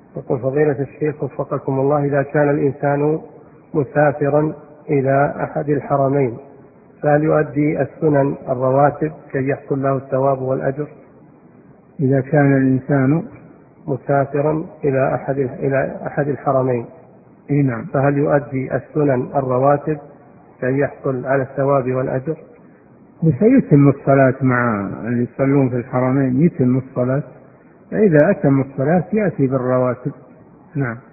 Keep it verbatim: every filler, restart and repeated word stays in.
يقول فضيلة الشيخ وفقكم الله، إذا كان الإنسان مسافرا إلى أحد الحرمين فهل يؤدي السنن الرواتب كي يحصل له الثواب والأجر؟ إذا كان الإنسان مسافرا إلى أحد إلى أحد الحرمين نعم فهل يؤدي السنن الرواتب كي يحصل على الثواب والأجر؟ سيتم الصلاة مع اللي يصلون في الحرمين، يتم الصلاة، فإذا أتم الصلاة يأتي بالرواتب. نعم.